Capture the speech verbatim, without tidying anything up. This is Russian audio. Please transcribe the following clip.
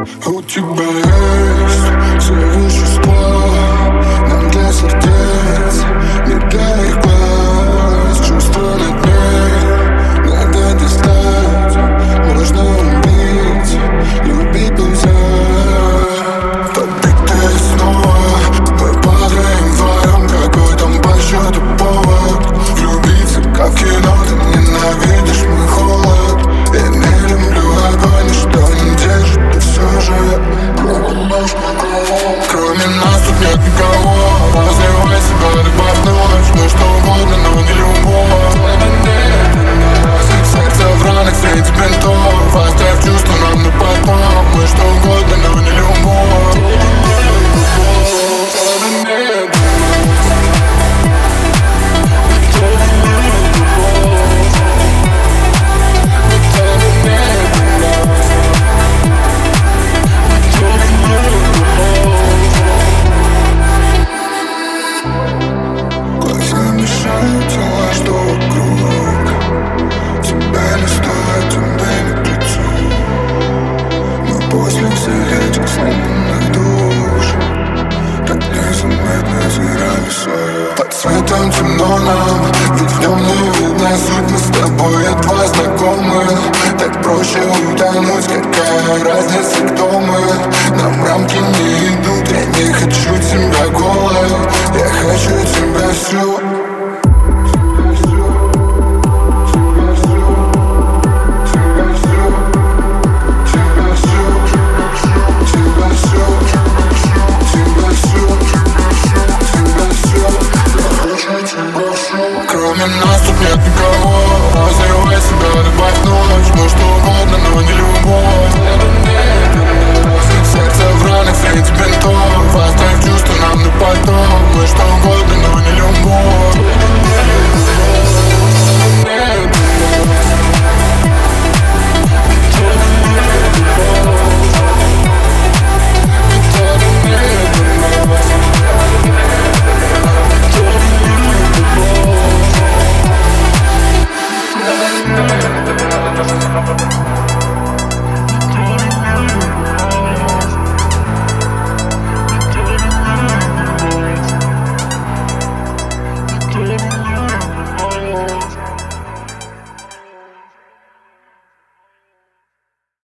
У тебя есть все вещества, нам для сердец, не для их глаз. Чувства на дне, надо достать. Можно убить, любить нельзя. Побитые снова, мы падаем вдвоем. Какой там по счету повод влюбиться, как в кино. Ты ненавидишь мой холод. Я не люблю огонь, ничто не держит, и все же кроме нас тут нет никого. Разливай себя, добавь ночь. Мы что угодно, но не любовь. Сердце в ранах среди бинтов. Оставь чувства нам на потом. Мы что угодно, но не любовь. После всех этих сломанных душ так незаметно сыграли свое. Под светом темно нам, ведь в нем не видно суть. Мы с тобой едва знакомы. Так проще утонуть, какая разница, кто мы. Нам рамки не идут, я не хочу тебя голой. Я хочу тебя всю.